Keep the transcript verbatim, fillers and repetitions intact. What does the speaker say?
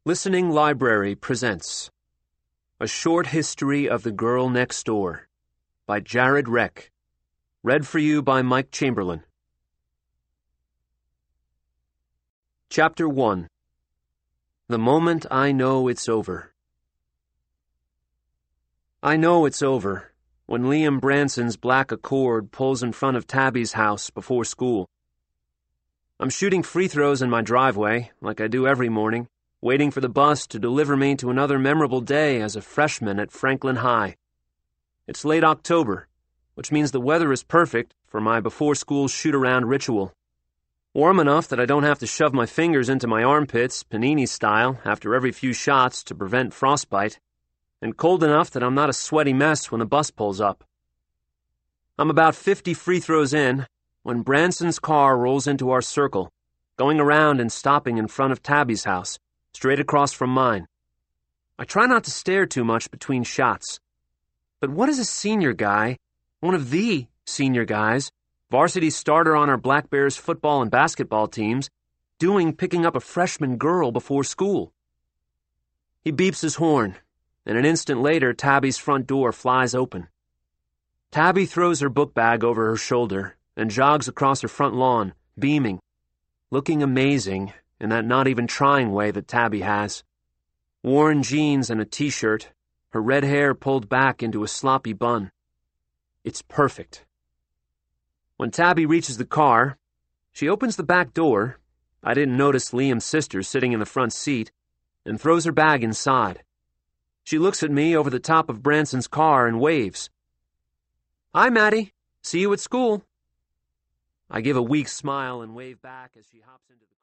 Listening Library presents A Short History of the Girl Next Door by Jared Reck. Read for you by Mike Chamberlain. Chapter one. The Moment I Know It's Over. I know it's over when Liam Branson's black Accord pulls in front of Tabby's house before school. I'm shooting free throws in my driveway, like I do every morning, waiting for the bus to deliver me to another memorable day as a freshman at Franklin High. It's late October, which means the weather is perfect for my before-school shoot-around ritual. Warm enough that I don't have to shove my fingers into my armpits, Panini style, after every few shots to prevent frostbite, and cold enough that I'm not a sweaty mess when the bus pulls up. I'm about fifty free throws in when Branson's car rolls into our circle, going around and stopping in front of Tabby's house, straight across from mine. I try not to stare too much between shots. But what is a senior guy, one of the senior guys, varsity starter on our Black Bears football and basketball teams, doing picking up a freshman girl before school? He beeps his horn, and an instant later Tabby's front door flies open. Tabby throws her book bag over her shoulder and jogs across her front lawn, beaming, looking amazing in that not-even-trying way that Tabby has. Worn jeans and a t-shirt, her red hair pulled back into a sloppy bun. It's perfect. When Tabby reaches the car, she opens the back door — I didn't notice Liam's sister sitting in the front seat — and throws her bag inside. She looks at me over the top of Branson's car and waves. "Hi, Maddie. See you at school." I give a weak smile and wave back as she hops into the